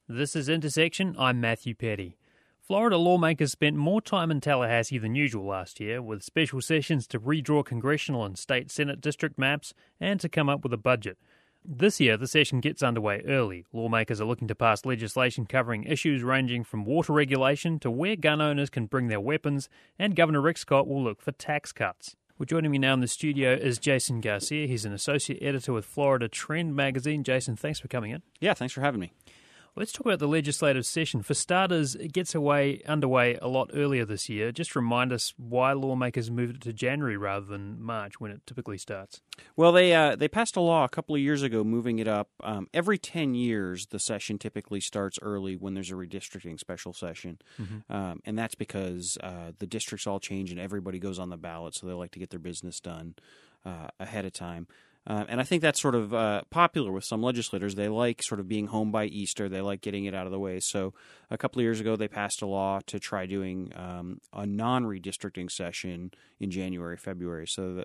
This is Intersection. I'm Matthew Petty. Florida lawmakers spent more time in Tallahassee than usual last year, with special sessions to redraw congressional and state Senate district maps and to come up with a budget. This year, the session gets underway early. Lawmakers are looking to pass legislation covering issues ranging from water regulation to where gun owners can bring their weapons, and Governor Rick Scott will look for tax cuts. Well, joining me now in the studio is Jason Garcia. He's an associate editor with Florida Trend magazine. Jason, thanks for coming in. Yeah, thanks for having me. Let's talk about the legislative session. For starters, it gets underway a lot earlier this year. Just remind us why lawmakers moved it to January rather than March when it typically starts. Well, they passed a law a couple of years ago moving it up. Every 10 years, the session typically starts early when there's a redistricting special session. Mm-hmm. And that's because the districts all change and everybody goes on the ballot, so they like to get their business done ahead of time. And I think that's sort of popular with some legislators. They like sort of being home by Easter. They like getting it out of the way. So a couple of years ago, they passed a law to try doing a non-redistricting session in January, February. So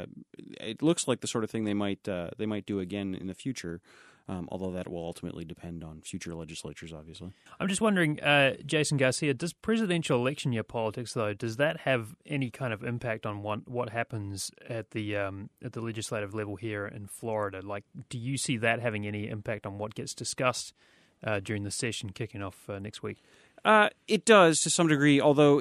it looks like the sort of thing they might do again in the future. Although that will ultimately depend on future legislatures, obviously. I'm just wondering, Jason Garcia, does presidential election year politics, though, does that have any kind of impact on what happens at the legislative level here in Florida? Like, do you see that having any impact on what gets discussed during the session kicking off next week? It does to some degree, although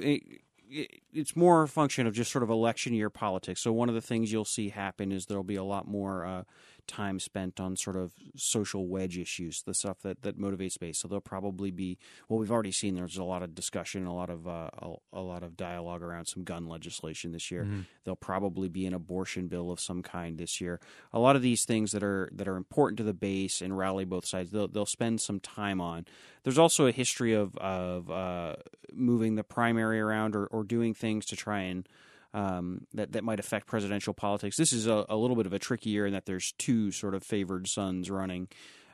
it's more a function of just sort of election year politics. So one of the things you'll see happen is there'll be a lot more time spent on sort of social wedge issues, the stuff that motivates base. So there'll probably be, well, we've already seen there's a lot of discussion, a lot of dialogue around some gun legislation this year. Mm-hmm. There'll probably be an abortion bill of some kind this year. A lot of these things that are important to the base and rally both sides, they'll spend some time on. There's also a history of moving the primary around or doing things to try and that might affect presidential politics. This is a little bit of a tricky year in that there's two sort of favored sons running.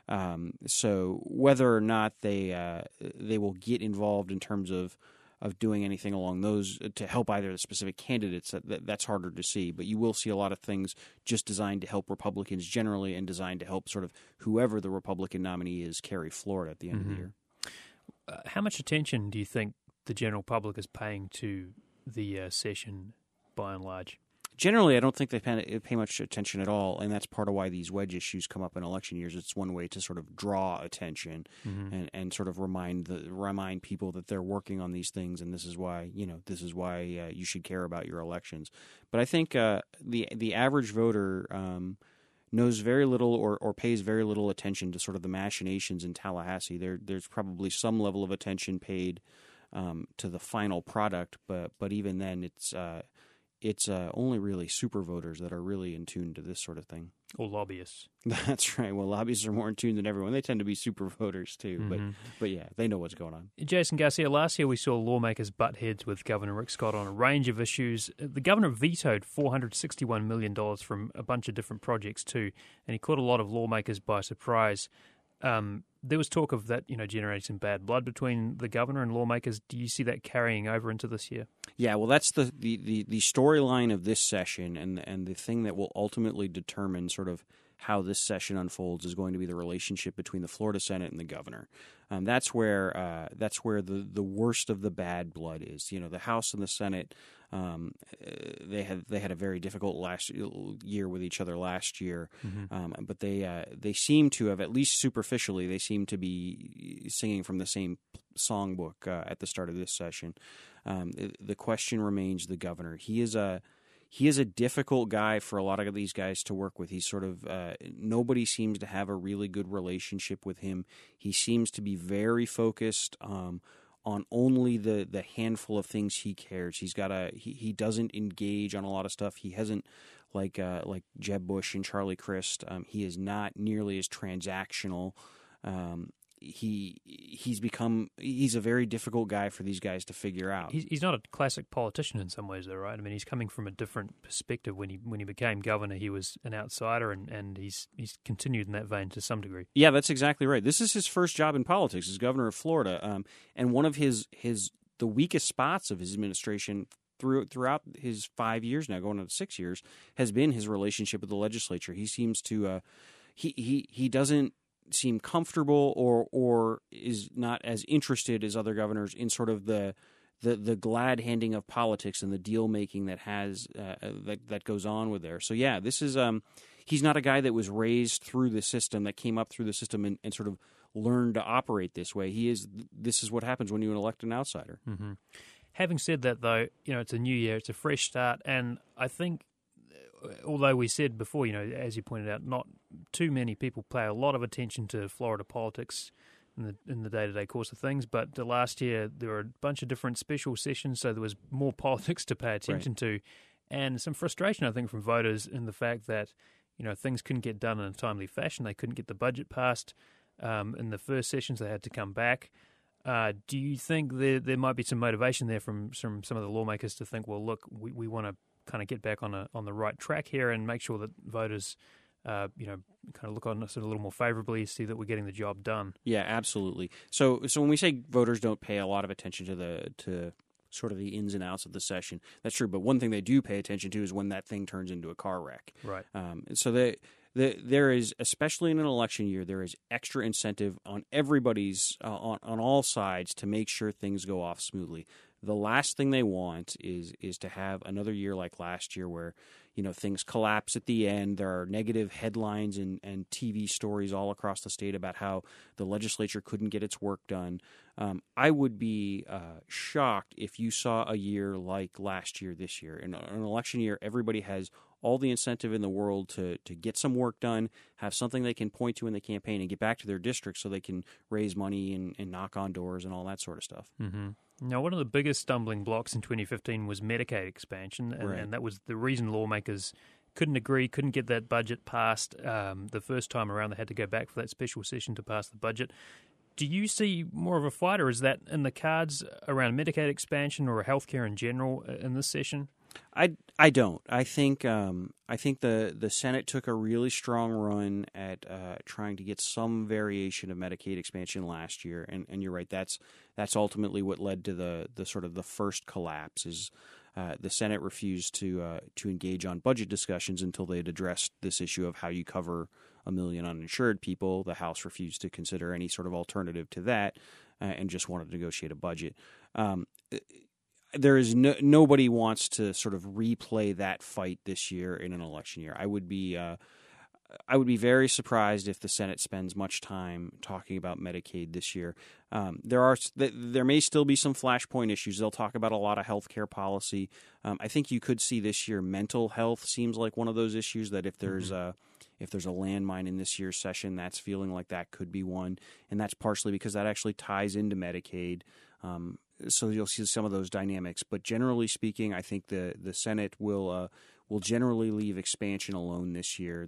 So whether or not they will get involved in terms of doing anything along those to help either the specific candidates, that's harder to see. But you will see a lot of things just designed to help Republicans generally and designed to help sort of whoever the Republican nominee is carry Florida at the end of the year. How much attention do you think the general public is paying to the session by and large? Generally, I don't think they pay much attention at all, and that's part of why these wedge issues come up in election years. It's one way to sort of draw attention and sort of remind people that they're working on these things, and this is why you should care about your elections. But I think the average voter knows very little or pays very little attention to sort of the machinations in Tallahassee. There's probably some level of attention paid to the final product, but even then, it's only really super voters that are really in tune to this sort of thing. Or lobbyists. That's right. Well, lobbyists are more in tune than everyone. They tend to be super voters too, but yeah, they know what's going on. Jason Garcia, last year we saw lawmakers butt heads with Governor Rick Scott on a range of issues. The governor vetoed $461 million from a bunch of different projects too, and he caught a lot of lawmakers by surprise. There was talk of that, generating some bad blood between the governor and lawmakers. Do you see that carrying over into this year? Yeah, well, that's the storyline of this session, and the thing that will ultimately determine sort of how this session unfolds is going to be the relationship between the Florida Senate and the governor. That's where the worst of the bad blood is. The House and the Senate. They had a very difficult last year with each other last year, but they seem to have, at least superficially, they seem to be singing from the same songbook at the start of this session. The question remains the governor. He is a difficult guy for a lot of these guys to work with. He's sort of nobody seems to have a really good relationship with him. He seems to be very focused on only the handful of things he cares. He doesn't engage on a lot of stuff. He hasn't like Jeb Bush and Charlie Crist. He is not nearly as transactional. He's a very difficult guy for these guys to figure out. He's not a classic politician in some ways, though, right? I mean, he's coming from a different perspective. When he became governor, he was an outsider, and he's continued in that vein to some degree. Yeah, that's exactly right. This is his first job in politics as governor of Florida, and one of the weakest spots of his administration throughout his 5 years now, going on to 6 years, has been his relationship with the legislature. He seems to he doesn't seem comfortable or is not as interested as other governors in sort of the glad handing of politics and the deal making that that goes on with there. So yeah, this is he's not a guy that was raised through the system, that came up through the system and sort of learned to operate this way. This is what happens when you elect an outsider. Mm-hmm. Having said that, though, it's a new year, it's a fresh start, and I think, although we said before, as you pointed out, not too many people pay a lot of attention to Florida politics in the day-to-day course of things, but the last year there were a bunch of different special sessions, so there was more politics to pay attention to, and some frustration, I think, from voters in the fact that things couldn't get done in a timely fashion. They couldn't get the budget passed in the first sessions. They had to come back. Do you think there might be some motivation there from some of the lawmakers to think, well, look, we want to kind of get back on the right track here and make sure that voters kind of look on us a little more favorably, see that we're getting the job done? Yeah, absolutely. So when we say voters don't pay a lot of attention to sort of the ins and outs of the session, that's true. But one thing they do pay attention to is when that thing turns into a car wreck. Right. So there is, especially in an election year, there is extra incentive on everybody's on all sides to make sure things go off smoothly. The last thing they want is to have another year like last year where things collapse at the end. There are negative headlines and TV stories all across the state about how the legislature couldn't get its work done. I would be shocked if you saw a year like last year this year. In an election year, everybody has all the incentive in the world to get some work done, have something they can point to in the campaign, and get back to their district so they can raise money and knock on doors and all that sort of stuff. Mm-hmm. Now, one of the biggest stumbling blocks in 2015 was Medicaid expansion, and that was the reason lawmakers couldn't agree, couldn't get that budget passed. The first time around, they had to go back for that special session to pass the budget. Do you see more of a fight, or is that in the cards around Medicaid expansion or healthcare in general in this session? I don't. I think the Senate took a really strong run at trying to get some variation of Medicaid expansion last year, and you're right. That's ultimately what led to the sort of the first collapse. Is the Senate refused to engage on budget discussions until they had addressed this issue of how you cover 1 million uninsured people. The House refused to consider any sort of alternative to that, and just wanted to negotiate a budget. There is nobody wants to sort of replay that fight this year in an election year. I would be very surprised if the Senate spends much time talking about Medicaid this year. There may still be some flashpoint issues. They'll talk about a lot of healthcare policy. I think you could see this year mental health seems like one of those issues that if there's a landmine in this year's session, that's feeling like that could be one, and that's partially because that actually ties into Medicaid. So you'll see some of those dynamics, but generally speaking, I think the Senate will generally leave expansion alone this year.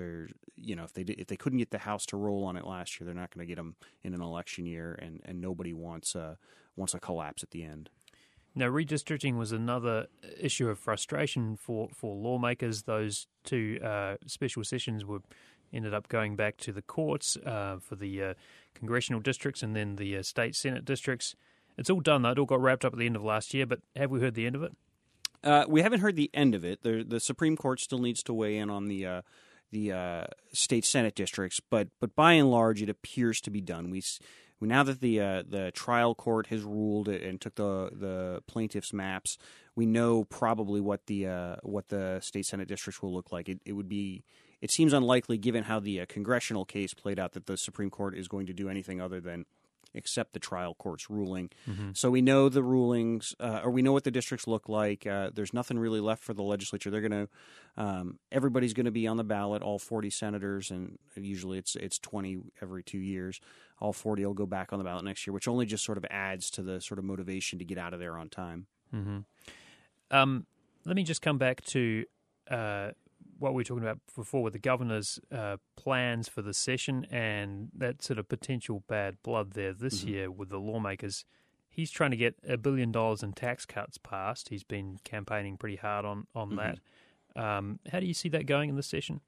If they couldn't get the House to roll on it last year, they're not going to get them in an election year, and nobody wants a collapse at the end. Now, redistricting was another issue of frustration for lawmakers. Those two special sessions ended up going back to the courts for the congressional districts and then the state Senate districts. It's all done, though. It all got wrapped up at the end of last year, but have we heard the end of it? We haven't heard the end of it. The Supreme Court still needs to weigh in on the state Senate districts, but by and large, it appears to be done. Now that the trial court has ruled and took the plaintiffs' maps, we know probably what the state Senate districts will look like. It seems unlikely, given how the congressional case played out, that the Supreme Court is going to do anything other than accept the trial court's ruling. Mm-hmm. So we know the rulings, or we know what the districts look like. There's nothing really left for the legislature. They're going to, everybody's going to be on the ballot, all 40 senators, and usually it's 20 every 2 years. All 40 will go back on the ballot next year, which only just sort of adds to the sort of motivation to get out of there on time. Mm-hmm. Let me just come back to what we were talking about before with the governor's plans for the session and that sort of potential bad blood there this year with the lawmakers. He's trying to get $1 billion in tax cuts passed. He's been campaigning pretty hard on that. How do you see that going in this session?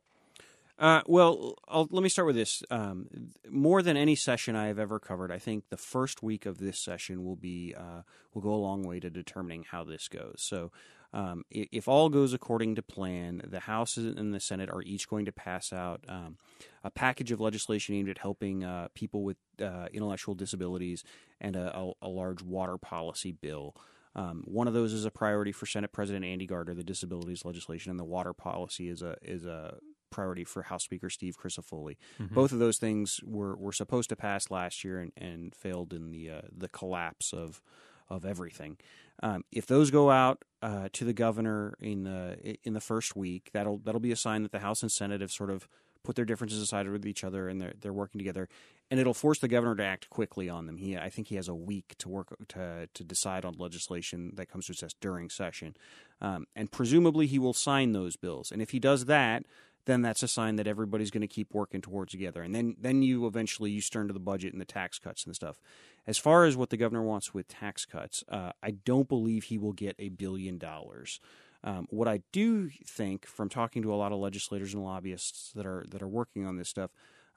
Well, let me start with this. More than any session I have ever covered, I think the first week of this session will go a long way to determining how this goes. So If all goes according to plan, the House and the Senate are each going to pass out a package of legislation aimed at helping people with intellectual disabilities and a large water policy bill. One of those is a priority for Senate President Andy Gardner, the disabilities legislation, and the water policy is a priority for House Speaker Steve Crisafulli. Mm-hmm. Both of those things were supposed to pass last year and failed in the collapse of everything. If those go out to the governor in the first week, that'll be a sign that the House and Senate have sort of put their differences aside with each other and they're working together, and it'll force the governor to act quickly on them. I think he has a week to work to decide on legislation that comes to his desk during session, and presumably he will sign those bills. And if he does that, then that's a sign that everybody's going to keep working towards together. And then you eventually turn to the budget and the tax cuts and stuff. As far as what the governor wants with tax cuts, I don't believe he will get $1 billion. What I do think, from talking to a lot of legislators and lobbyists that are working on this stuff,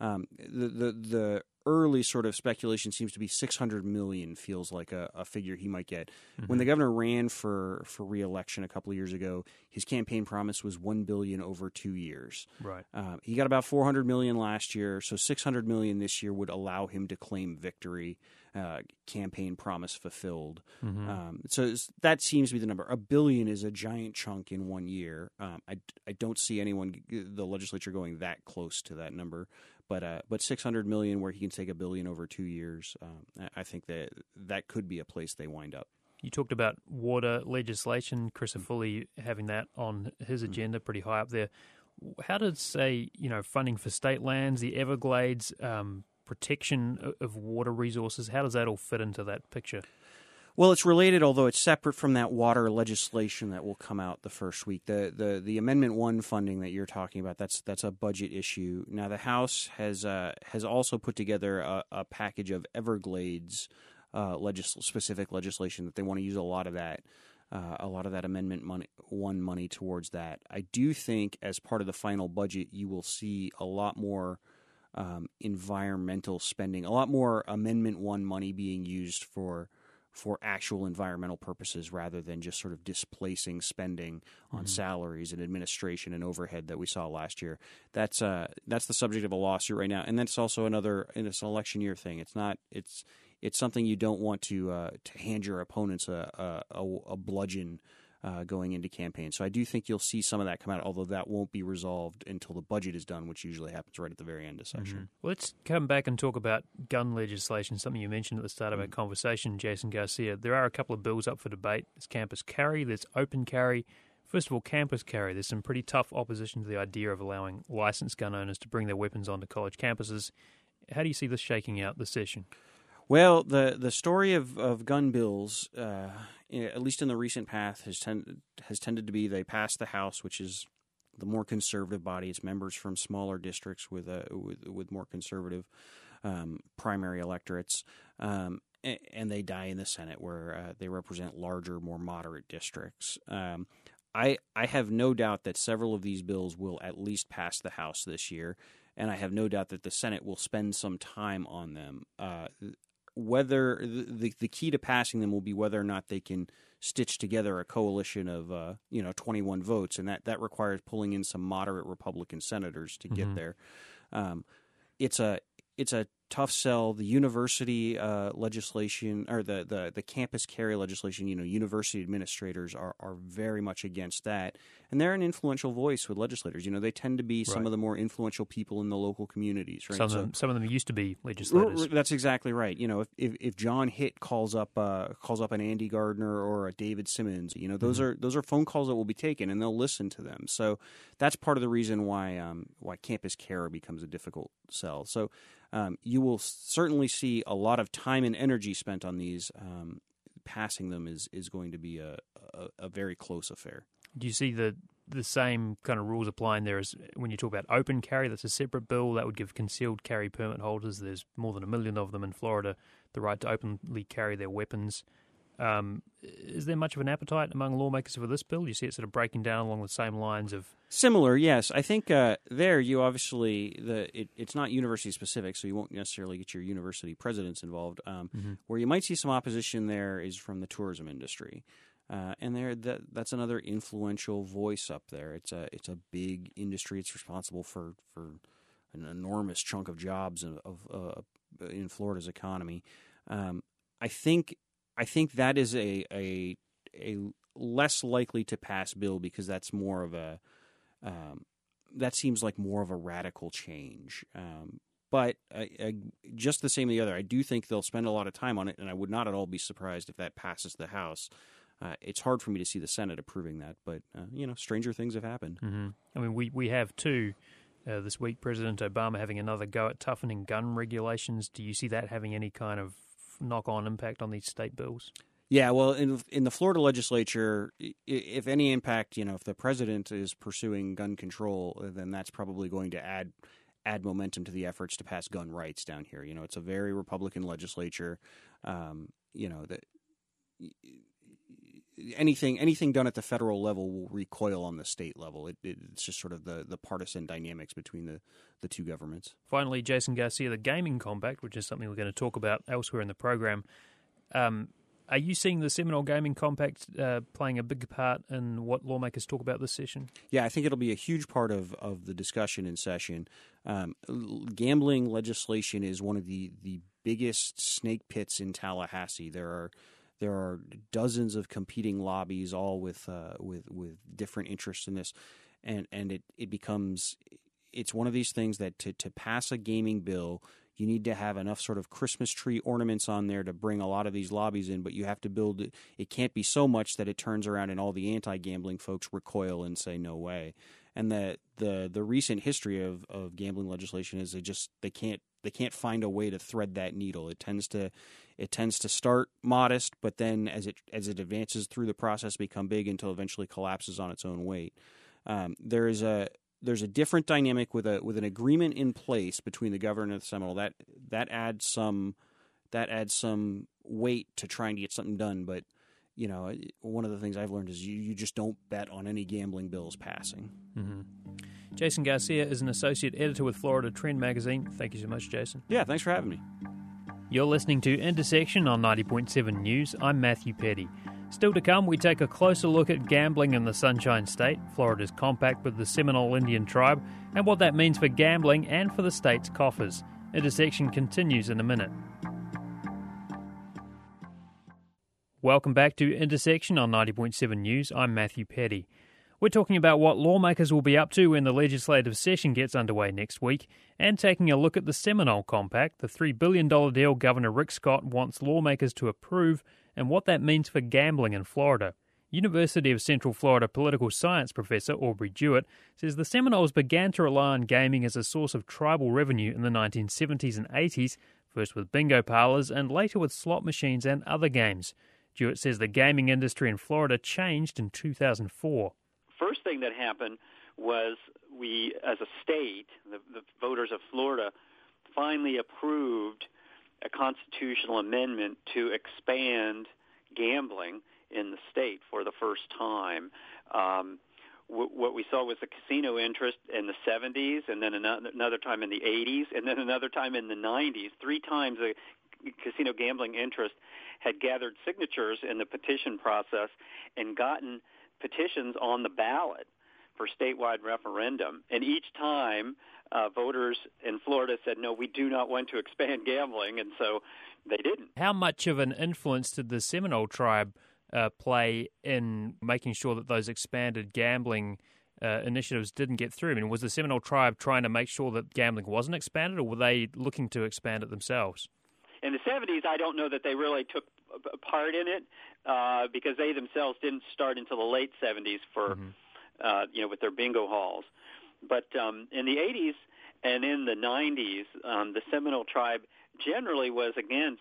the early sort of speculation seems to be $600 million feels like a figure he might get. Mm-hmm. When the governor ran for re-election a couple of years ago, his campaign promise was $1 billion over 2 years. Right. He got about $400 million last year, so $600 million this year would allow him to claim victory. Campaign promise fulfilled. Mm-hmm. So that seems to be the number. $1 billion is a giant chunk in 1 year. I don't see the legislature going that close to that number. But $600 million, where he can take $1 billion over 2 years, I think that could be a place they wind up. You talked about water legislation, Crisafulli having that on his agenda pretty high up there. How does, say, funding for state lands, the Everglades, protection of water resources, how does that all fit into that picture? Well, it's related, although it's separate from that water legislation that will come out the first week. The Amendment 1 funding that you're talking about, that's a budget issue. Now, the House has also put together a package of Everglades specific legislation that they want to use a lot of that Amendment 1 money towards that. I do think as part of the final budget, you will see a lot more environmental spending, a lot more Amendment 1 money being used for actual environmental purposes rather than just sort of displacing spending on salaries and administration and overhead that we saw last year. That's the subject of a lawsuit right now, and that's also it's an election year thing. It's something you don't want to hand your opponents a bludgeon going into campaign. So I do think you'll see some of that come out, although that won't be resolved until the budget is done, which usually happens right at the very end of session. Mm-hmm. Well, let's come back and talk about gun legislation, something you mentioned at the start of our conversation, Jason Garcia. There are a couple of bills up for debate. There's campus carry, there's open carry. First of all, campus carry. There's some pretty tough opposition to the idea of allowing licensed gun owners to bring their weapons onto college campuses. How do you see this shaking out this session? Well, the story of gun bills, at least in the recent past, has tended to be they pass the House, which is the more conservative body. It's members from smaller districts with more conservative primary electorates, and they die in the Senate, where they represent larger, more moderate districts. I have no doubt that several of these bills will at least pass the House this year, and I have no doubt that the Senate will spend some time on them. Whether the key to passing them will be whether or not they can stitch together a coalition of 21 votes, and that requires pulling in some moderate Republican senators to get there. It's a tough sell. The university legislation, or the campus carry legislation, university administrators are very much against that, and they're an influential voice with legislators. They tend to be some of the more influential people in the local communities. Right? Some of them used to be legislators. That's exactly right. If John Hitt calls up an Andy Gardner or a David Simmons, those are phone calls that will be taken, and they'll listen to them. So that's part of the reason why campus carry becomes a difficult sell. So you will certainly see a lot of time and energy spent on these. Passing them is going to be a very close affair. Do you see the same kind of rules applying there as when you talk about open carry? That's a separate bill that would give concealed carry permit holders, there's more than 1 million of them in Florida, the right to openly carry their weapons. Is there much of an appetite among lawmakers for this bill? Do you see it sort of breaking down along the same lines of... Similar, yes. I think there you obviously, it's not university specific, so you won't necessarily get your university presidents involved. Where you might see some opposition there is from the tourism industry. That's another influential voice up there. It's a big industry. It's responsible for an enormous chunk of jobs in Florida's economy. I think that is a less likely to pass bill because that's more of a that seems like more of a radical change. But just the same as the other, I do think they'll spend a lot of time on it, and I would not at all be surprised if that passes the House. It's hard for me to see the Senate approving that, but stranger things have happened. Mm-hmm. I mean, we have too. This week, President Obama having another go at toughening gun regulations. Do you see that having any kind of knock-on impact on these state bills? Yeah, well, in the Florida legislature, if any impact, if the president is pursuing gun control, then that's probably going to add momentum to the efforts to pass gun rights down here. It's a very Republican legislature. Anything done at the federal level will recoil on the state level. It's just sort of the partisan dynamics between the two governments. Finally, Jason Garcia, the Gaming Compact, which is something we're going to talk about elsewhere in the program. Are you seeing the Seminole Gaming Compact playing a big part in what lawmakers talk about this session? Yeah, I think it'll be a huge part of the discussion in session. Gambling legislation is one of the biggest snake pits in Tallahassee. There are dozens of competing lobbies, all with different interests in this, and it's one of these things that to pass a gaming bill, you need to have enough sort of Christmas tree ornaments on there to bring a lot of these lobbies in, but you have to build it. It can't be so much that it turns around and all the anti-gambling folks recoil and say no way. And the recent history of gambling legislation is they can't find a way to thread that needle. It tends to start modest, but then as it advances through the process, become big until eventually collapses on its own weight. There's a different dynamic with an agreement in place between the governor and the Seminole that adds some weight to trying to get something done. But one of the things I've learned is you just don't bet on any gambling bills passing. Mm-hmm. Jason Garcia is an associate editor with Florida Trend Magazine. Thank you so much, Jason. Yeah, thanks for having me. You're listening to Intersection on 90.7 News. I'm Matthew Petty. Still to come, we take a closer look at gambling in the Sunshine State, Florida's compact with the Seminole Indian tribe, and what that means for gambling and for the state's coffers. Intersection continues in a minute. Welcome back to Intersection on 90.7 News. I'm Matthew Petty. We're talking about what lawmakers will be up to when the legislative session gets underway next week, and taking a look at the Seminole Compact, the $3 billion deal Governor Rick Scott wants lawmakers to approve, and what that means for gambling in Florida. University of Central Florida political science professor Aubrey Jewett says the Seminoles began to rely on gaming as a source of tribal revenue in the 1970s and 80s, first with bingo parlors and later with slot machines and other games. Jewett says the gaming industry in Florida changed in 2004. First thing that happened was we, as a state, the voters of Florida, finally approved a constitutional amendment to expand gambling in the state for the first time. What we saw was the casino interest in the 70s, and then another time in the 80s, and then another time in the 90s. 3 times the casino gambling interest had gathered signatures in the petition process and gotten petitions on the ballot for statewide referendum. And each time, voters in Florida said, no, we do not want to expand gambling, and so they didn't. How much of an influence did the Seminole tribe play in making sure that those expanded gambling initiatives didn't get through? I mean, was the Seminole tribe trying to make sure that gambling wasn't expanded, or were they looking to expand it themselves? In the 70s, I don't know that they really took part in it because they themselves didn't start until the late 70s for, with their bingo halls. But in the 80s and in the 90s, the Seminole tribe generally was against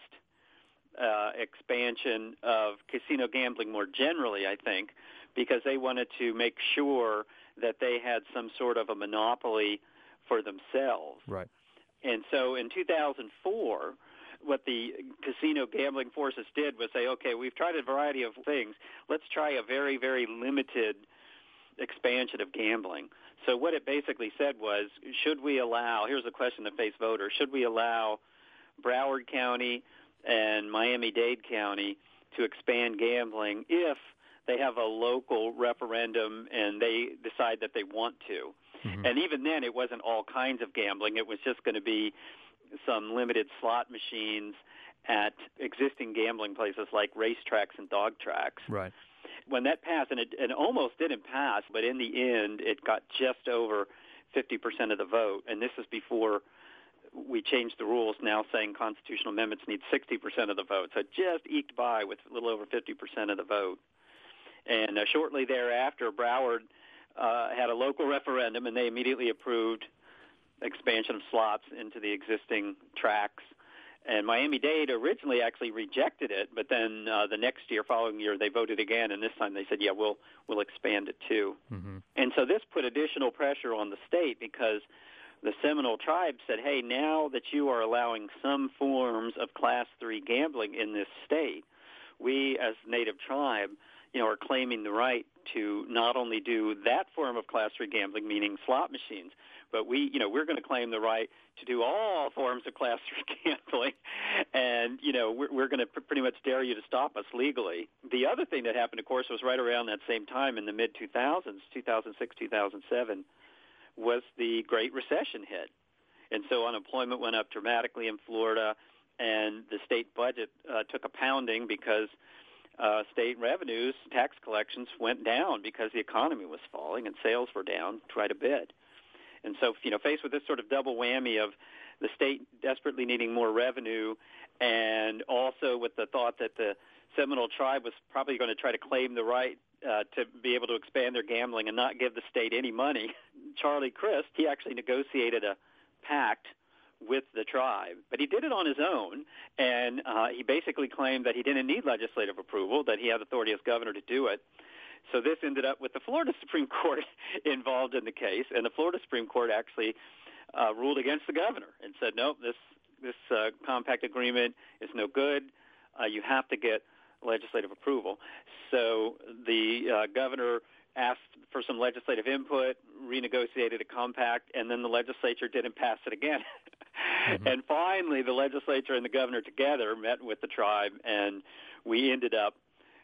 expansion of casino gambling more generally, I think, because they wanted to make sure that they had some sort of a monopoly for themselves. Right. And so in 2004, what the casino gambling forces did was say, okay, we've tried a variety of things. Let's try a very, very limited expansion of gambling. So what it basically said was, should we allow, here's a question that faced voters, should we allow Broward County and Miami-Dade County to expand gambling if they have a local referendum and they decide that they want to. Mm-hmm. And even then, it wasn't all kinds of gambling. It was just going to be some limited slot machines at existing gambling places like racetracks and dog tracks. Right. When that passed, and it almost didn't pass, but in the end, it got just over 50% of the vote. And this is before we changed the rules, now saying constitutional amendments need 60% of the vote. So it just eked by with a little over 50% of the vote. And shortly thereafter, Broward had a local referendum, and they immediately approved expansion of slots into the existing tracks. And Miami-Dade originally actually rejected it, but then the next year, following year, they voted again, and this time they said, yeah, we'll expand it too. Mm-hmm. And so this put additional pressure on the state because the Seminole tribe said, hey, now that you are allowing some forms of Class III gambling in this state, we as Native tribe, are claiming the right to not only do that form of Class III gambling, meaning slot machines, but we're going to claim the right to do all forms of Class III gambling, and we're going to pretty much dare you to stop us legally. The other thing that happened, of course, was right around that same time in the mid-2000s, 2006, 2007, was the Great Recession hit, and so unemployment went up dramatically in Florida, and the state budget took a pounding because state revenues, tax collections went down because the economy was falling and sales were down quite a bit. And so, faced with this sort of double whammy of the state desperately needing more revenue and also with the thought that the Seminole tribe was probably going to try to claim the right to be able to expand their gambling and not give the state any money, Charlie Crist, he actually negotiated a pact with the tribe. But he did it on his own, and he basically claimed that he didn't need legislative approval, that he had authority as governor to do it. So this ended up with the Florida Supreme Court involved in the case, and the Florida Supreme Court actually ruled against the governor and said, no, this compact agreement is no good. You have to get legislative approval. So the governor asked for some legislative input, renegotiated a compact, and then the legislature didn't pass it again. Mm-hmm. And finally, the legislature and the governor together met with the tribe, and we ended up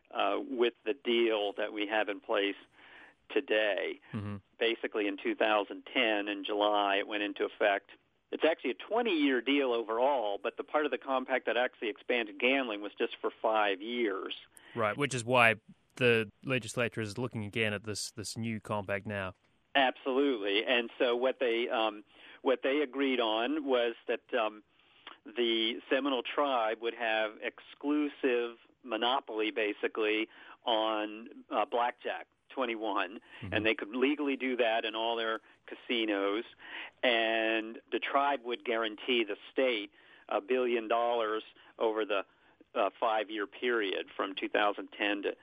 with the deal that we have in place today. Mm-hmm. Basically in 2010, in July, it went into effect. It's actually a 20-year deal overall, but the part of the compact that actually expanded gambling was just for 5 years. Right, which is why the legislature is looking again at this new compact now. Absolutely, and so what they agreed on was that the Seminole tribe would have exclusive monopoly, basically, on blackjack 21, mm-hmm. and they could legally do that in all their casinos, and the tribe would guarantee the state $1 billion over the 5-year period from 2010 to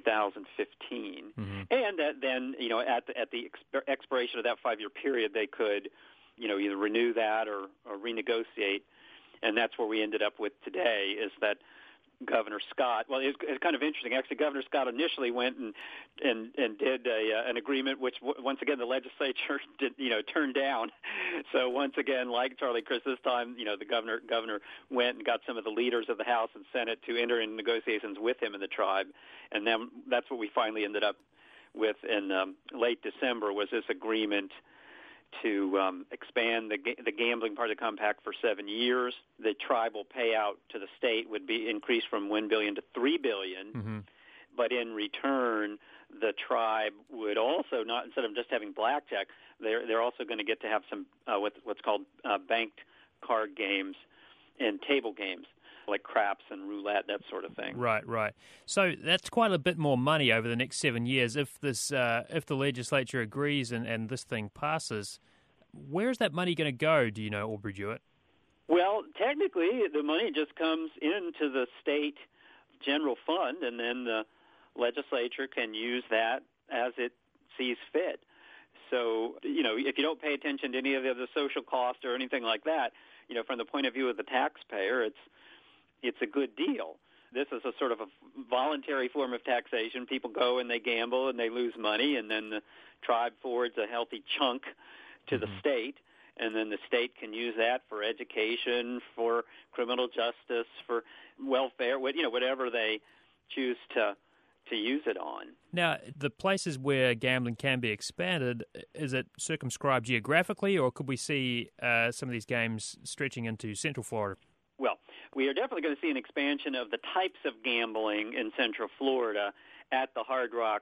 2015, mm-hmm. and that then at the expiration of that 5-year period they could either renew that or renegotiate, and that's where we ended up with today is that Governor Scott. Well, it's kind of interesting. Actually, Governor Scott initially went and did an agreement, which once again the legislature turned down. So once again, like Charlie Crist, this time the governor went and got some of the leaders of the House and Senate to enter in negotiations with him and the tribe, and then that's what we finally ended up with in late December was this agreement to expand the gambling part of the compact for 7 years. The tribal payout to the state would be increased from $1 billion to $3 billion, mm-hmm. but in return, the tribe would also not, instead of just having blackjack, they're also going to get to have some what's called banked card games and table games, like craps and roulette, that sort of thing. Right. So that's quite a bit more money over the next 7 years. If the legislature agrees and this thing passes, where's that money going to go, do you know, Aubrey Jewett? Well, technically, the money just comes into the state general fund, and then the legislature can use that as it sees fit. So, if you don't pay attention to any of the social costs or anything like that, from the point of view of the taxpayer, it's a good deal. This is a sort of a voluntary form of taxation. People go and they gamble and they lose money, and then the tribe forwards a healthy chunk to mm-hmm. the state, and then the state can use that for education, for criminal justice, for welfare, whatever they choose to to use it on. Now, the places where gambling can be expanded, is it circumscribed geographically, or could we see some of these games stretching into Central Florida? Well, we are definitely going to see an expansion of the types of gambling in Central Florida at the Hard Rock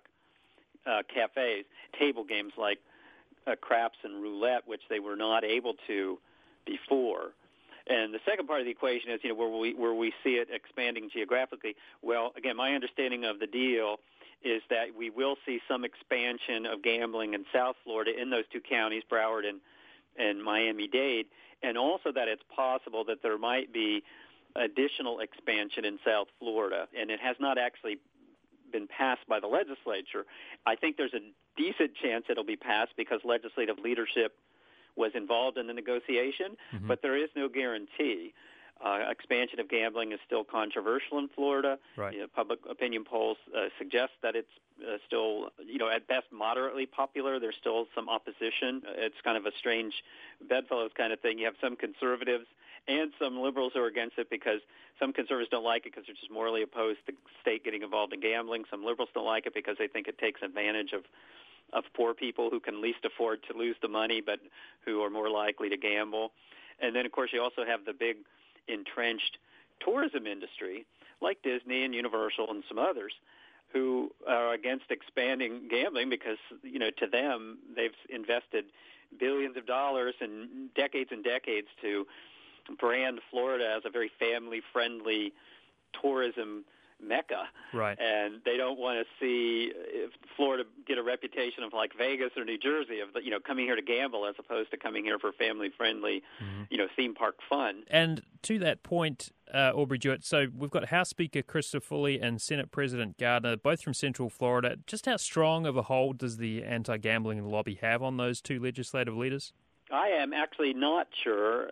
cafes, table games like craps and roulette, which they were not able to before. And the second part of the equation is, where we see it expanding geographically. Well, again, my understanding of the deal is that we will see some expansion of gambling in South Florida in those two counties, Broward and Miami-Dade, and also that it's possible that there might be additional expansion in South Florida, and it has not actually been passed by the legislature. I think there's a decent chance it'll be passed because legislative leadership was involved in the negotiation, but there is no guarantee. Expansion of gambling is still controversial in Florida. Right. Public opinion polls suggest that it's still, at best moderately popular. There's still some opposition. It's kind of a strange bedfellows kind of thing. You have some conservatives and some liberals who are against it because some conservatives don't like it because they're just morally opposed to the state getting involved in gambling. Some liberals don't like it because they think it takes advantage of poor people who can least afford to lose the money but who are more likely to gamble. And then, of course, you also have the big entrenched tourism industry like Disney and Universal and some others who are against expanding gambling because, to them, they've invested billions of dollars and decades to brand Florida as a very family-friendly tourism mecca. Right. And they don't want to see Florida get a reputation of like Vegas or New Jersey of coming here to gamble as opposed to coming here for family-friendly, theme park fun. And to that point, Aubrey Jewett, so we've got House Speaker Christopher Foley and Senate President Gardner, both from Central Florida. Just how strong of a hold does the anti-gambling lobby have on those two legislative leaders? I am actually not sure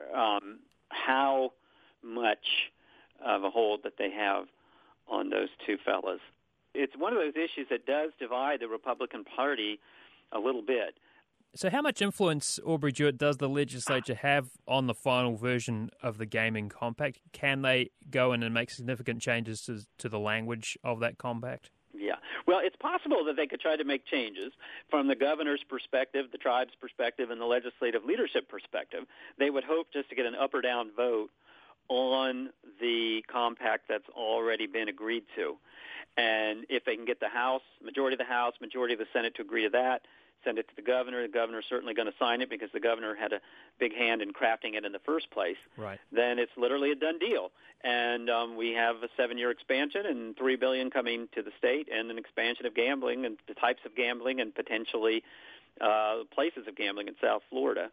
how much of a hold that they have on those two fellas. It's one of those issues that does divide the Republican Party a little bit. So how much influence, Aubrey Jewett, does the legislature have on the final version of the gaming compact? Can they go in and make significant changes to the language of that compact? Yeah. Well, it's possible that they could try to make changes from the governor's perspective, the tribe's perspective, and the legislative leadership perspective. They would hope just to get an up or down vote on the compact that's already been agreed to. And if they can get the House, majority of the Senate to agree to that, send it to the governor's certainly going to sign it because the governor had a big hand in crafting it in the first place. Right. Then it's literally a done deal. And we have a 7-year expansion and $3 billion coming to the state and an expansion of gambling and the types of gambling and potentially places of gambling in South Florida.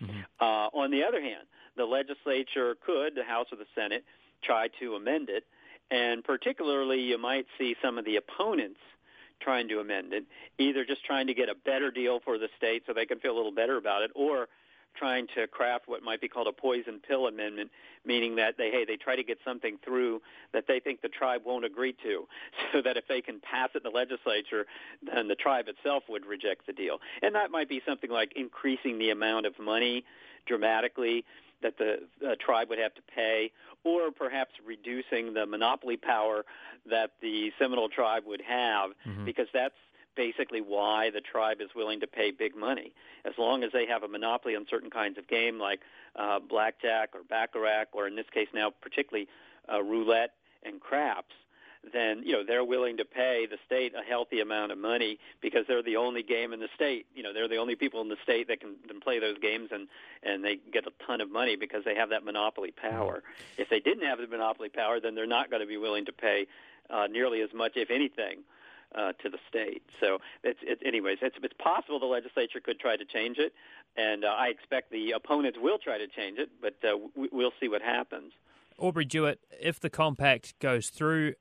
On the other hand, the legislature could, the House or the Senate, try to amend it, and particularly you might see some of the opponents trying to amend it, either just trying to get a better deal for the state so they can feel a little better about it, or trying to craft what might be called a poison pill amendment, meaning that they try to get something through that they think the tribe won't agree to, so that if they can pass it in the legislature, then the tribe itself would reject the deal. And that might be something like increasing the amount of money dramatically that the tribe would have to pay, or perhaps reducing the monopoly power that the Seminole tribe would have, because that's basically why the tribe is willing to pay big money. As long as they have a monopoly on certain kinds of game like blackjack or baccarat, or in this case now particularly roulette and craps, then they're willing to pay the state a healthy amount of money because they're the only game in the state. They're the only people in the state that can play those games, and they get a ton of money because they have that monopoly power. If they didn't have the monopoly power, then they're not going to be willing to pay nearly as much, if anything, to the state. So anyways, it's possible the legislature could try to change it, and I expect the opponents will try to change it, but we'll see what happens. Aubrey Jewett, if the compact goes through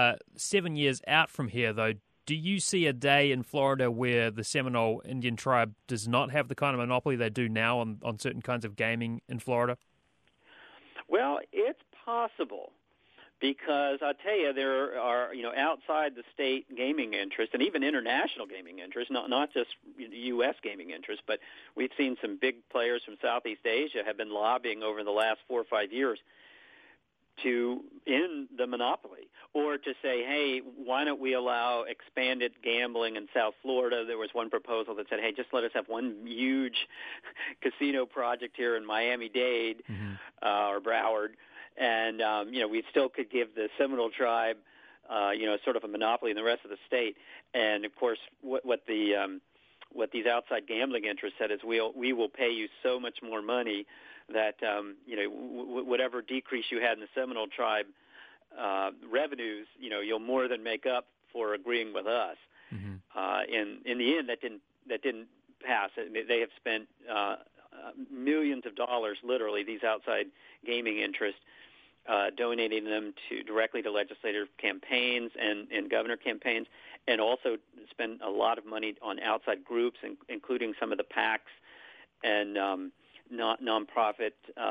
7 years out from here, though, do you see a day in Florida where the Seminole Indian tribe does not have the kind of monopoly they do now on certain kinds of gaming in Florida? Well, it's possible because I'll tell you, there are, outside the state gaming interests and even international gaming interests, not just U.S. gaming interests, but we've seen some big players from Southeast Asia have been lobbying over the last 4 or 5 years to end the monopoly or to say, hey, why don't we allow expanded gambling in South Florida? There was one proposal that said, hey, just let us have one huge casino project here in Miami-Dade or Broward, and we still could give the Seminole tribe, sort of a monopoly in the rest of the state. And of course, what these outside gambling interests said is, we will pay you so much more money that whatever decrease you had in the Seminole tribe revenues, you'll more than make up for agreeing with us. In the end, that didn't pass. They have spent millions of dollars, literally, these outside gaming interests, donating them directly to legislative campaigns and governor campaigns, and also spend a lot of money on outside groups, including some of the PACs and nonprofit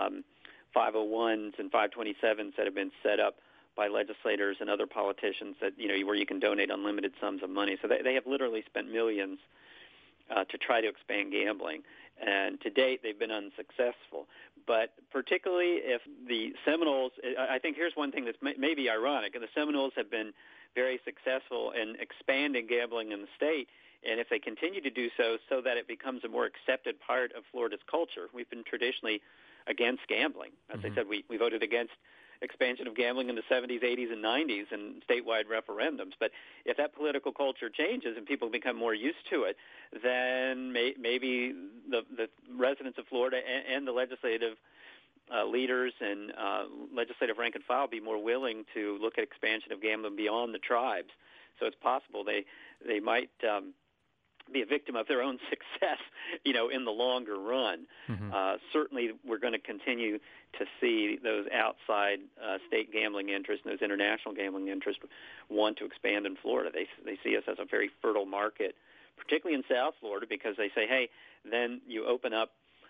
501s and 527s that have been set up by legislators and other politicians that where you can donate unlimited sums of money. So they have literally spent millions to try to expand gambling, and to date they've been unsuccessful. But particularly if the Seminoles, I think here's one thing that's maybe ironic, and the Seminoles have been very successful in expanding gambling in the state, and if they continue to do so that it becomes a more accepted part of Florida's culture. We've been traditionally against gambling. As I said, we voted against expansion of gambling in the 70s, 80s, and 90s in statewide referendums. But if that political culture changes and people become more used to it, then maybe the residents of Florida and the legislative leaders and legislative rank and file be more willing to look at expansion of gambling beyond the tribes. So it's possible they might be a victim of their own success, in the longer run. Certainly, we're going to continue to see those outside state gambling interests and those international gambling interests want to expand in Florida. They see us as a very fertile market, particularly in South Florida, because they say, hey, then you open up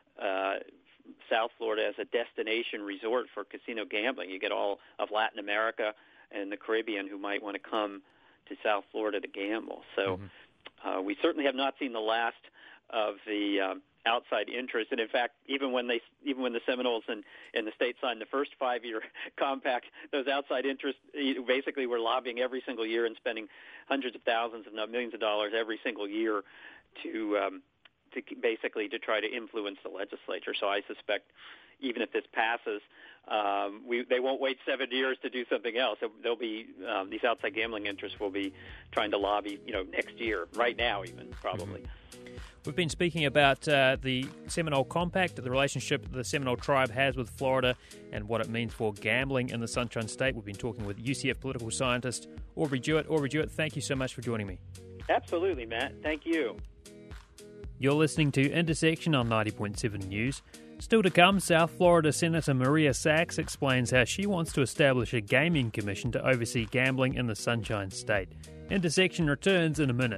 South Florida as a destination resort for casino gambling. You get all of Latin America and the Caribbean who might want to come to South Florida to gamble. So we certainly have not seen the last of the outside interest. And in fact, even when the Seminoles and the state signed the first 5-year compact, those outside interests basically were lobbying every single year and spending hundreds of thousands, if not millions of dollars every single year to basically to try to influence the legislature. So I suspect even if this passes, they won't wait 7 years to do something else. There'll be these outside gambling interests will be trying to lobby, next year, right now even, probably. We've been speaking about the Seminole Compact, the relationship the Seminole tribe has with Florida, and what it means for gambling in the Sunshine State. We've been talking with UCF political scientist Aubrey Jewett. Aubrey Jewett, thank you so much for joining me. Absolutely, Matt. Thank you. You're listening to Intersection on 90.7 News. Still to come, South Florida Senator Maria Sachs explains how she wants to establish a gaming commission to oversee gambling in the Sunshine State. Intersection returns in a minute.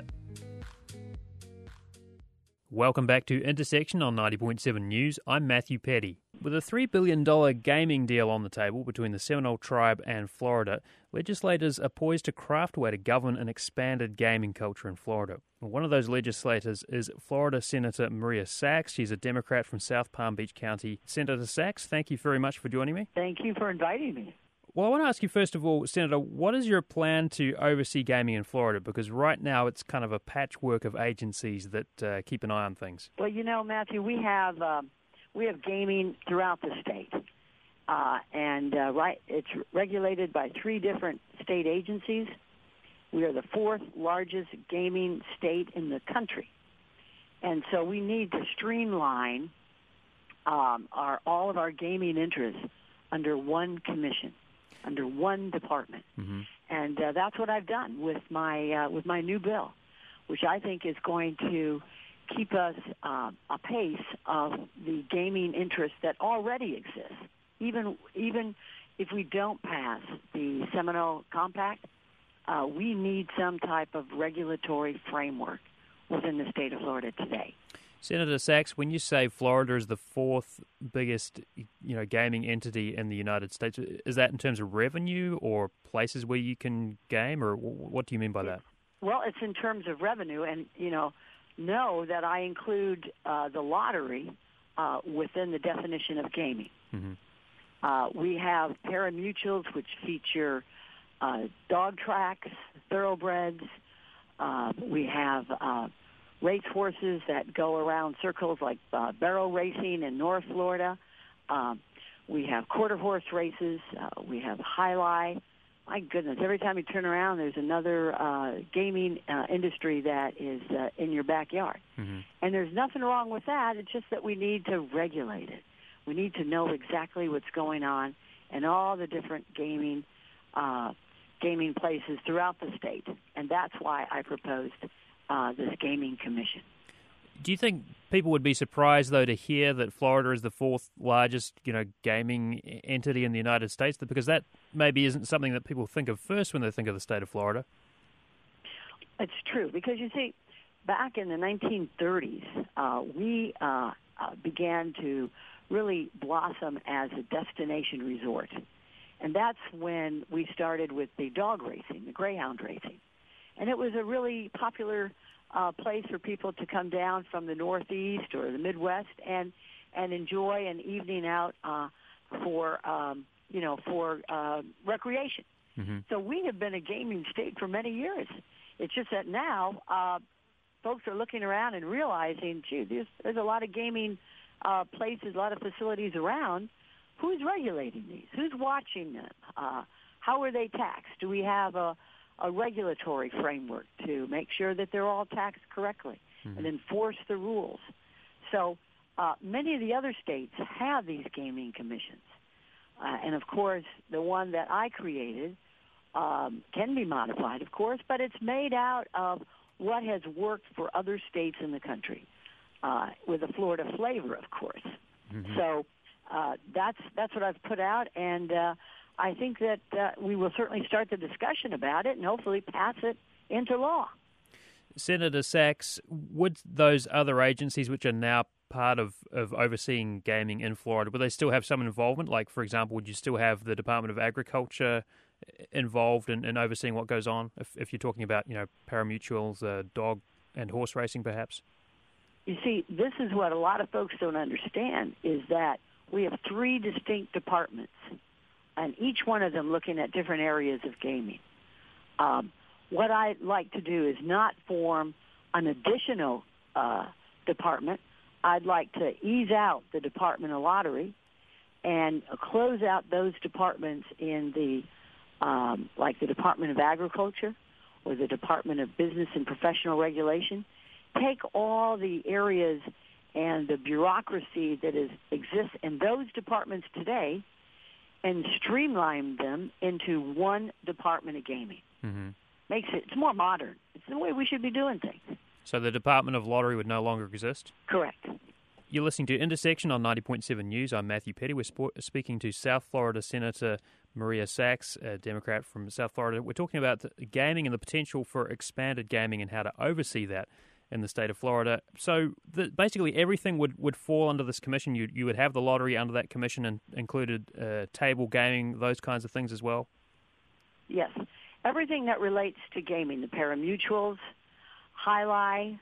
Welcome back to Intersection on 90.7 News. I'm Matthew Petty. With a $3 billion gaming deal on the table between the Seminole tribe and Florida, legislators are poised to craft a way to govern an expanded gaming culture in Florida. One of those legislators is Florida Senator Maria Sachs. She's a Democrat from South Palm Beach County. Senator Sachs, thank you very much for joining me. Thank you for inviting me. Well, I want to ask you, first of all, Senator, what is your plan to oversee gaming in Florida? Because right now it's kind of a patchwork of agencies that keep an eye on things. Well, Matthew, we have gaming throughout the state, and it's regulated by 3 different state agencies. We are the 4th largest gaming state in the country, and so we need to streamline all of our gaming interests under one commission, under one department. And that's what I've done with my new bill, which I think is going to keep us apace of the gaming interests that already exist. Even if we don't pass the Seminole Compact, we need some type of regulatory framework within the state of Florida today. Senator Sachs, when you say Florida is the 4th biggest, gaming entity in the United States, is that in terms of revenue or places where you can game, or what do you mean by that? Well, it's in terms of revenue, and know that I include the lottery within the definition of gaming. We have pari-mutuels, which feature dog tracks, thoroughbreds. We have race horses that go around circles like barrel racing in North Florida. We have quarter horse races. We have highlight. My goodness, every time you turn around, there's another gaming industry that is in your backyard. Mm-hmm. And there's nothing wrong with that. It's just that we need to regulate it. We need to know exactly what's going on in all the different gaming places throughout the state. And that's why I proposed this gaming commission. Do you think people would be surprised, though, to hear that Florida is the fourth largest, gaming entity in the United States? Because that maybe isn't something that people think of first when they think of the state of Florida. It's true, because you see, back in the 1930s, we began to really blossom as a destination resort. And that's when we started with the dog racing, the greyhound racing. And it was a really popular place for people to come down from the Northeast or the Midwest and enjoy an evening out for recreation. Mm-hmm. So we have been a gaming state for many years. It's just that now folks are looking around and realizing, gee, there's a lot of gaming places, a lot of facilities around. Who's regulating these? Who's watching them? How are they taxed? Do we have a regulatory framework to make sure that they're all taxed correctly and enforce the rules? So many of the other states have these gaming commissions. And, of course, the one that I created can be modified, of course, but it's made out of what has worked for other states in the country, with a Florida flavor, of course. Mm-hmm. So that's what I've put out, and I think that we will certainly start the discussion about it and hopefully pass it into law. Senator Sachs, would those other agencies which are now part of overseeing gaming in Florida, would they still have some involvement? Like, for example, would you still have the Department of Agriculture involved in overseeing what goes on, if you're talking about, pari-mutuels, dog and horse racing, perhaps? You see, this is what a lot of folks don't understand, is that we have three distinct departments, and each one of them looking at different areas of gaming. What I'd like to do is not form an additional department. I'd like to ease out the Department of Lottery and close out those departments in the, like the Department of Agriculture or the Department of Business and Professional Regulation. Take all the areas and the bureaucracy that exists in those departments today and streamline them into one Department of Gaming. Mm-hmm. It's more modern. It's the way we should be doing things. So the Department of Lottery would no longer exist? Correct. You're listening to Intersection on 90.7 News. I'm Matthew Petty. We're speaking to South Florida Senator Maria Sachs, a Democrat from South Florida. We're talking about gaming and the potential for expanded gaming and how to oversee that in the state of Florida. So basically everything would fall under this commission. You would have the lottery under that commission, and included table gaming, those kinds of things as well? Yes. Everything that relates to gaming, the pari-mutuels, highlight,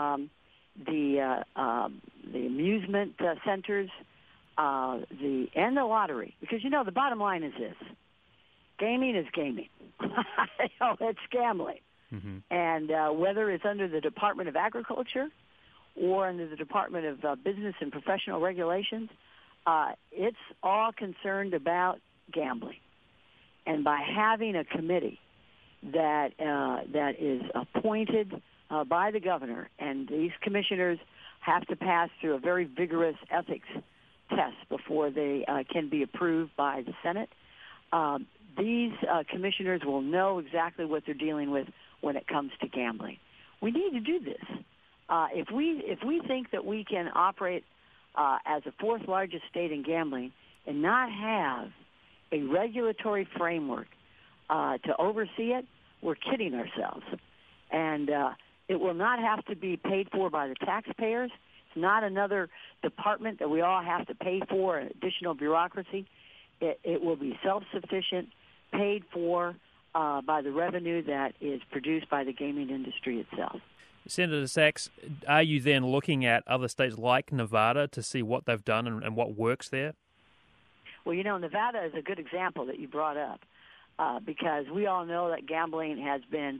the amusement centers, and the lottery. Because, the bottom line is this. Gaming is gaming. It's gambling. Mm-hmm. And whether it's under the Department of Agriculture or under the Department of Business and Professional Regulations, it's all concerned about gambling. And by having a committee that is appointed by the governor, and these commissioners have to pass through a very vigorous ethics test before they can be approved by the Senate, these commissioners will know exactly what they're dealing with when it comes to gambling. We need to do this. If we think that we can operate as the fourth largest state in gambling and not have a regulatory framework to oversee it, we're kidding ourselves. And it will not have to be paid for by the taxpayers. It's not another department that we all have to pay for, additional bureaucracy. It will be self-sufficient, paid for by the revenue that is produced by the gaming industry itself. Senator Sachs, are you then looking at other states like Nevada to see what they've done and what works there? Well, Nevada is a good example that you brought up. because we all know that gambling has been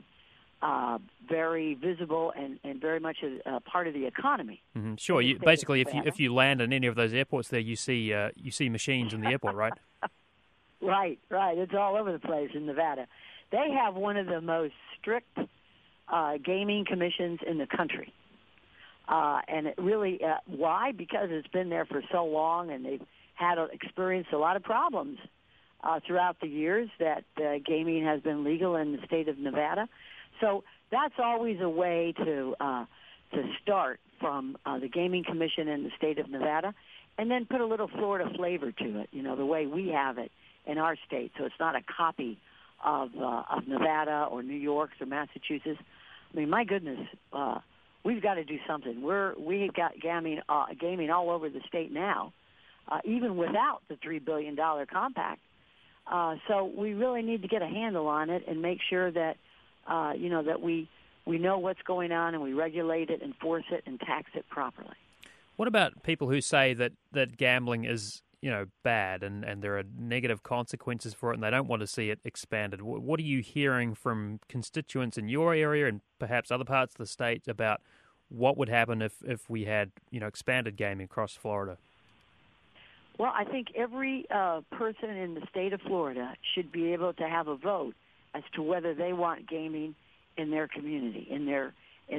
very visible and very much a part of the economy. Mm-hmm. Sure. Basically, if you land in any of those airports there, you see machines in the airport, right? Right. It's all over the place in Nevada. They have one of the most strict gaming commissions in the country. And it really, why? Because it's been there for so long, and they've experienced a lot of problems throughout the years that gaming has been legal in the state of Nevada. So that's always a way to start from the Gaming Commission in the state of Nevada, and then put a little Florida flavor to it, the way we have it in our state. So it's not a copy of Nevada or New York or Massachusetts. I mean, my goodness, we've got to do something. We've got gaming all over the state now, even without the $3 billion compact. So we really need to get a handle on it and make sure that that we know what's going on, and we regulate it, enforce it, and tax it properly. What about people who say that gambling is bad and there are negative consequences for it, and they don't want to see it expanded? What are you hearing from constituents in your area and perhaps other parts of the state about what would happen if we had expanded gaming across Florida? Well, I think every person in the state of Florida should be able to have a vote as to whether they want gaming in their community, in their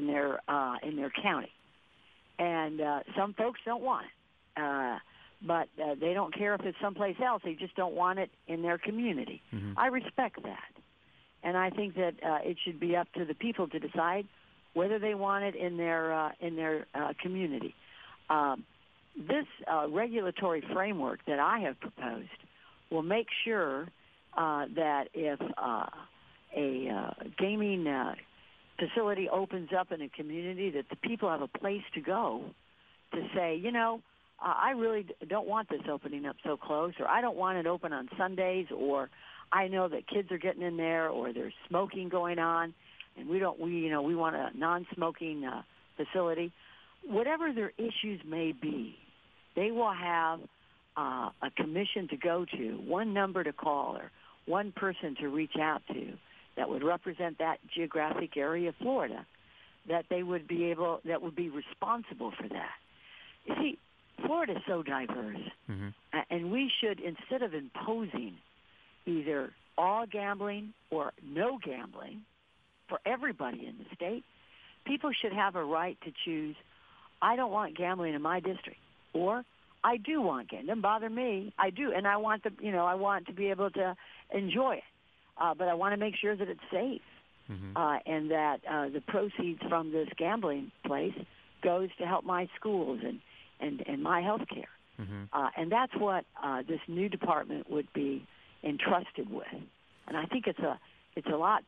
county. And some folks don't want it, but they don't care if it's someplace else. They just don't want it in their community. Mm-hmm. I respect that, and I think that it should be up to the people to decide whether they want it in their community. This regulatory framework that I have proposed will make sure that if a gaming facility opens up in a community, that the people have a place to go to say, I really don't want this opening up so close, or I don't want it open on Sundays, or I know that kids are getting in there, or there's smoking going on, and we want a non-smoking facility. Whatever their issues may be, they will have a commission to go to, one number to call, or one person to reach out to that would represent that geographic area of Florida, that would be responsible for that. You see, Florida is so diverse, mm-hmm. And we should, instead of imposing either all gambling or no gambling for everybody in the state, people should have a right to choose, I don't want gambling in my district, or I do want gambling. It doesn't bother me. I do, and I want to be able to enjoy it. But I want to make sure that it's safe, mm-hmm. And that the proceeds from this gambling place goes to help my schools and my health care. Mm-hmm. And that's what this new department would be entrusted with. And I think it's a lot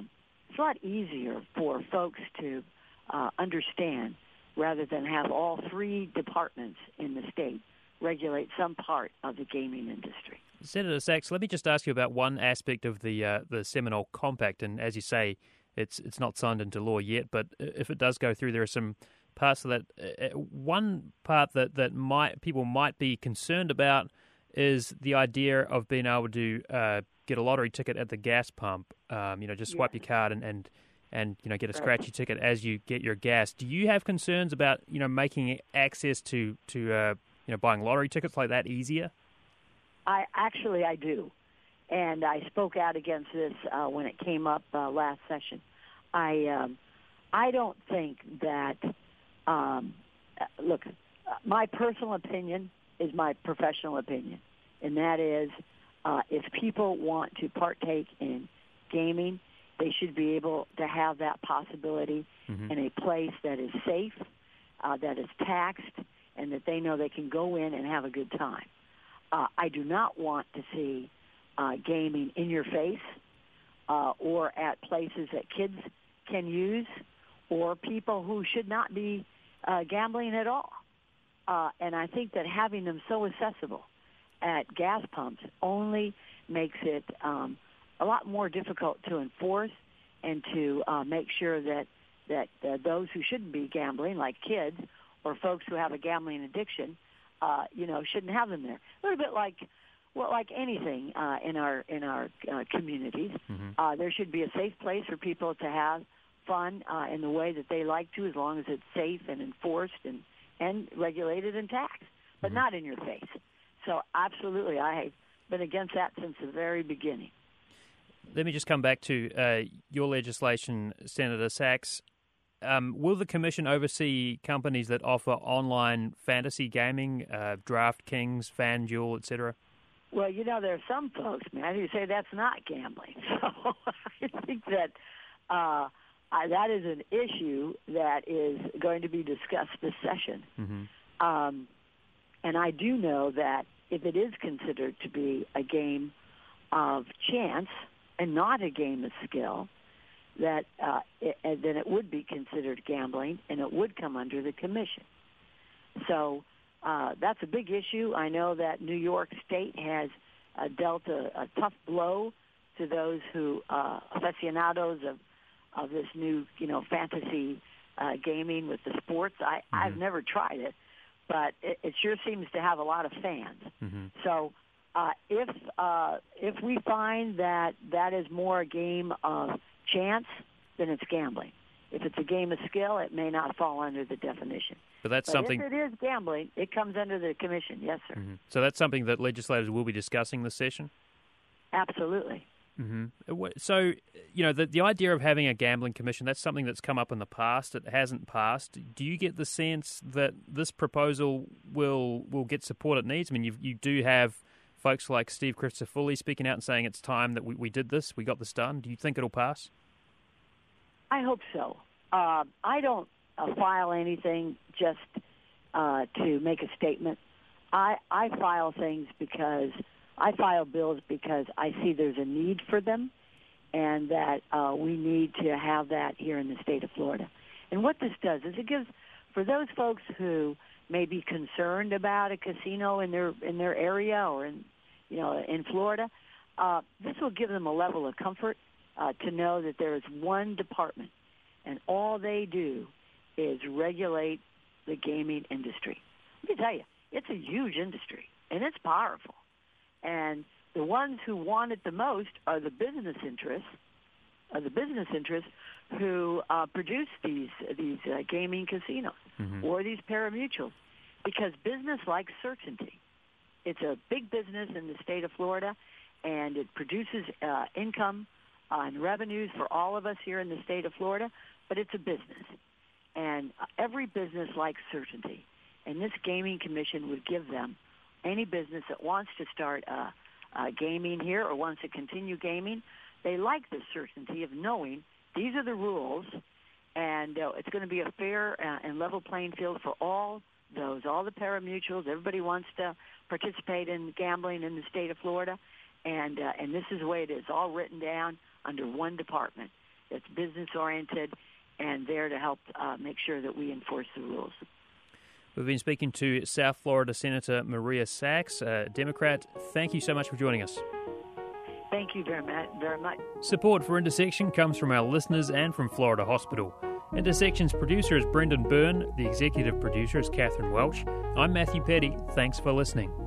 easier for folks to understand, rather than have all three departments in the state regulate some part of the gaming industry. Senator Sachs, let me just ask you about one aspect of the Seminole Compact, and as you say, it's not signed into law yet, but if it does go through, there are some parts of that. One part that people might be concerned about is the idea of being able to get a lottery ticket at the gas pump. Just swipe your card and get a scratchy ticket as you get your gas. Do you have concerns about making access to buying lottery tickets like that easier? I do, and I spoke out against this when it came up last session. I don't think that. Look, my personal opinion is my professional opinion, and that is, if people want to partake in gaming, they should be able to have that possibility, mm-hmm. in a place that is safe, that is taxed, and that they know they can go in and have a good time. I do not want to see gaming in your face, or at places that kids can use, or people who should not be gambling at all. And I think that having them so accessible at gas pumps only makes it a lot more difficult to enforce, and to make sure that those who shouldn't be gambling, like kids or folks who have a gambling addiction, shouldn't have them there. A little bit like Well, like anything in our communities, there should be a safe place for people to have fun in the way that they like to, as long as it's safe and enforced and regulated and taxed, but not in your face. So absolutely, I have been against that since the very beginning. Let me just come back to your legislation, Senator Sachs. Will the Commission oversee companies that offer online fantasy gaming, DraftKings, FanDuel, etc.? Well, there are some folks, man, who say that's not gambling. So I think that that is an issue that is going to be discussed this session. And I do know that if it is considered to be a game of chance and not a game of skill, that then it would be considered gambling, and it would come under the Commission. So that's a big issue. I know that New York State has dealt a tough blow to those who aficionados of this new, fantasy gaming with the sports. I've never tried it, but it sure seems to have a lot of fans. So if we find that is more a game of chance, then it's gambling. If it's a game of skill, it may not fall under the definition. But something. If it is gambling, it comes under the Commission. Yes, sir. So that's something that legislators will be discussing this session? Absolutely. So, the idea of having a gambling commission, that's something that's come up in the past. It hasn't passed. Do you get the sense that this proposal will get support it needs? I mean, you do have folks like Steve Christofouli speaking out and saying it's time that we did this, we got this done. Do you think it'll pass? I hope so. I don't file anything just to make a statement. I file things because I file bills because I see there's a need for them, and that we need to have that here in the state of Florida. And what this does is it gives, for those folks who may be concerned about a casino in their area or in Florida, this will give them a level of comfort to know that there is one department, and all they do is regulate the gaming industry. Let me tell you, it's a huge industry, and it's powerful. And the ones who want it the most are the business interests, who produce these gaming casinos or these pari-mutuels, because business likes certainty. It's a big business in the state of Florida, and it produces income and revenues for all of us here in the state of Florida, but it's a business. And every business likes certainty. And this gaming commission would give them, any business that wants to start gaming here or wants to continue gaming, they like the certainty of knowing these are the rules, and it's going to be a fair and level playing field for all the pari-mutuels. Everybody wants to participate in gambling in the state of Florida, and this is the way it is, all written down under one department that's business-oriented and there to help make sure that we enforce the rules. We've been speaking to South Florida Senator Maria Sachs, a Democrat. Thank you so much for joining us. Thank you very much. Support for Intersection comes from our listeners and from Florida Hospital. Intersection's producer is Brendan Byrne. The executive producer is Catherine Welch. I'm Matthew Petty. Thanks for listening.